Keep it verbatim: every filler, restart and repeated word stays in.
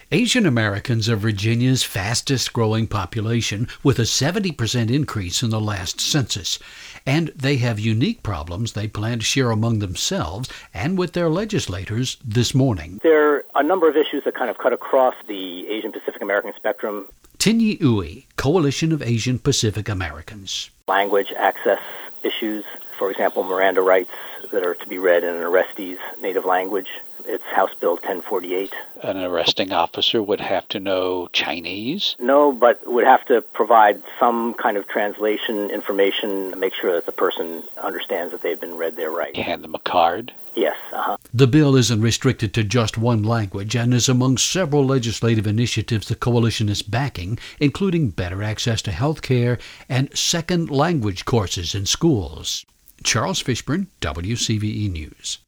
Asian Americans are Virginia's fastest growing population, with a seventy percent increase in the last census. And they have unique problems they plan to share among themselves and with their legislators this morning. There are a number of issues that kind of cut across the Asian Pacific American spectrum. Tinyi Ui, Coalition of Asian Pacific Americans. Language access issues, for example, Miranda rights that are to be read in an arrestee's native language. It's House Bill ten forty-eight. An arresting officer would have to know Chinese? No, but would have to provide some kind of translation information to make sure that the person understands that they've been read their rights. You hand them a card? Yes, uh-huh. The bill isn't restricted to just one language and is among several legislative initiatives the coalition is backing, including better access to health care and second language courses in schools. Charles Fishburne, W C V E News.